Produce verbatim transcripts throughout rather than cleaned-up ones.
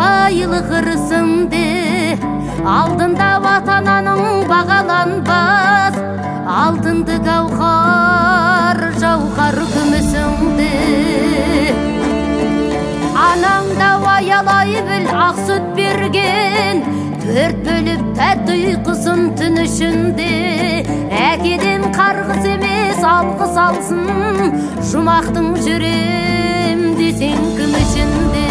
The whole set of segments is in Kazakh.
байлық ырысыңды, алдында ватананың бағаланбас, алтынды гауһар жауһар күмісіңді. Анаңда аялай біл, ақ сүт берген, төрт бөліп тәтті ұйқысын түн ішінде. Әкеден қарғыс емес алғыс алсын, жұмақтың жүрем десең кім ішінде.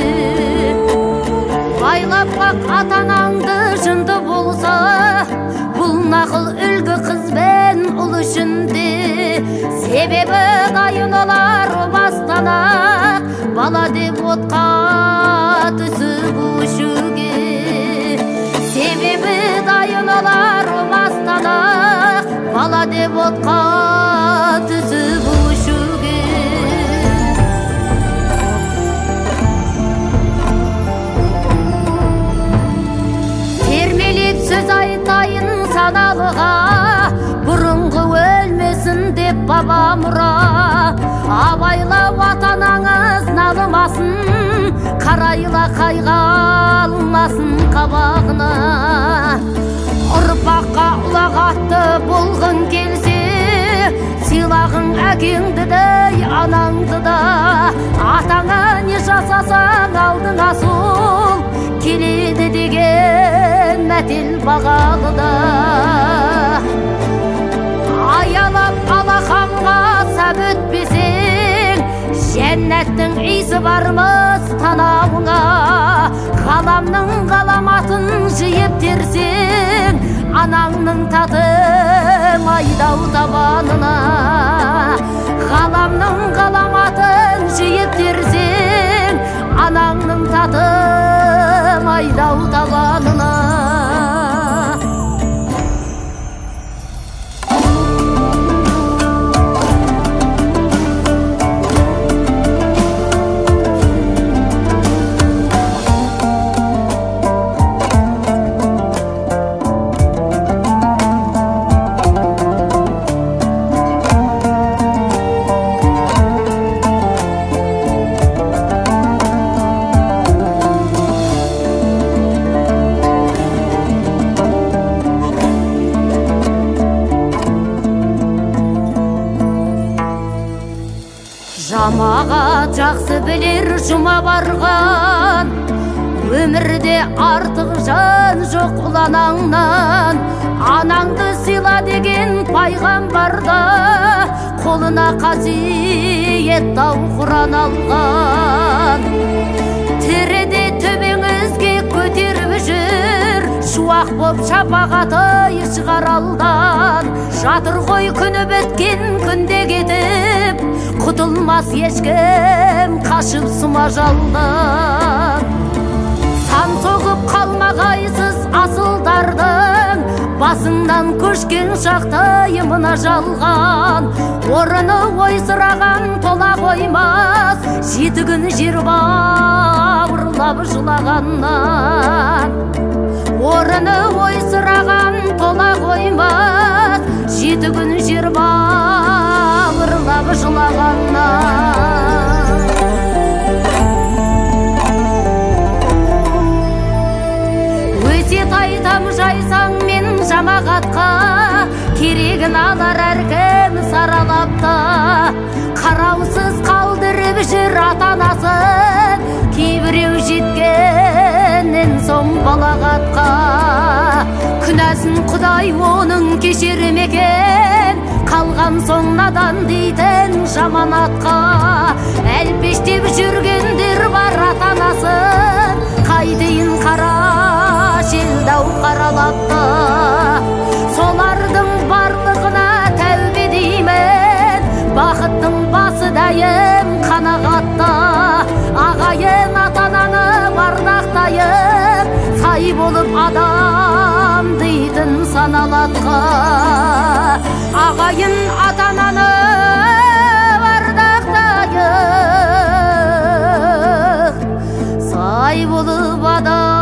Байлап бақ атанаңды жынды болса, бұл нақыл үлгі қыз бен ұл ішінде. Себебі дайын олар бастан-ақ, бала деп отқа түсіп өшуге. Себебі дайын олар бастан-ақ, бала деп отқа түсіп өшуге. Термелеп сөз айтайын саналыға, бұрынғы өлмесін деп баба мұра. Абайлап атанаңыз налымасын, қарайла қайғалмасын қабағына. Ұрпаққа ұлағатты болғын келсе, сыйлағың әкеңді дей анаңды да. Атаңа не жасасаң алдыңа сол, келеді деген мәтел бағалы да. Аялап алақанға сәп өтпесең, жәннәттің иісі бармыз танауыңа. Ғаламның ғаламатын жиып терсең, анаңның таты майдау табанына. Ғаламның ғаламатын жиып терсең, анаңның таты майдау табанына. Жамағат жақсы білер жұма барған, өмірде артық жан жоқ ұланаңнан. Анаңды сыйла деген пайғамбарда, қолына қасиет тау Құран алған. Тіріде төбеңізге көтеріп жүр, шуақ боп шапағаты шығар алдан. Жатыр ғой күні біткен күнде кетіп, құтылмас ешкім қашып сұма жалдан. Сан соғып қалмағайсыз асылдардың, басыңнан көшкен шақтай мына жалған. Орыны ойсыраған тола қоймас, жеті күн жер бауырлап жылағаннан. Орыны ойсыраған тола қоймас, жеті күн жер бауырлап жылағаннан. Өсиет айтам жайсаң мен жамағатқа, керегін алар әркім саралапта. Қараусыз қалдырып жүр ата-анасын, кейбіреу жеткеннен соң балағатқа. Күнәсін Құдай оның кешірмеген, қалған соң надан дейтін жаманатқа. Әлпештеп жүргендер бар ата-анасын, қайтейін қара желдау қаралапты. Солардың барлығына тәубе деймін, бақыттың басы дәйім қанағатта. Ағайын ата-ананы ардақтайын, сай болып адам дейтін саналатқа. Ағайын ата-ананы ардақтайын, сай болып адам